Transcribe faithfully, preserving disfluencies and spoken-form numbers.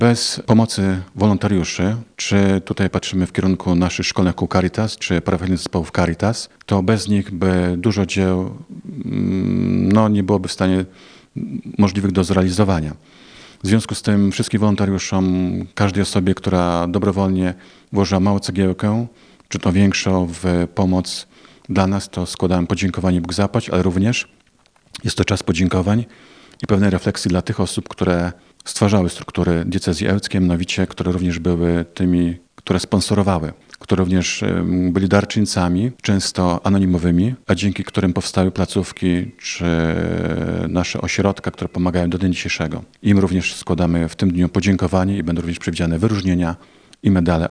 Bez pomocy wolontariuszy, czy tutaj patrzymy w kierunku naszych szkolnych kół Caritas, czy parafialnych zespołów Caritas, to bez nich by dużo dzieł no, nie byłoby w stanie możliwych do zrealizowania. W związku z tym wszystkim wolontariuszom, każdej osobie, która dobrowolnie włożyła małą cegiełkę, czy to większą w pomoc dla nas, to składałem podziękowanie, Bóg zapłać, ale również jest to czas podziękowań i pewnej refleksji dla tych osób, które stwarzały struktury diecezji ełckiej, mianowicie, które również były tymi, które sponsorowały, które również byli darczyńcami, często anonimowymi, a dzięki którym powstały placówki czy nasze ośrodka, które pomagają do dnia dzisiejszego. Im również składamy w tym dniu podziękowanie i będą również przewidziane wyróżnienia i medale.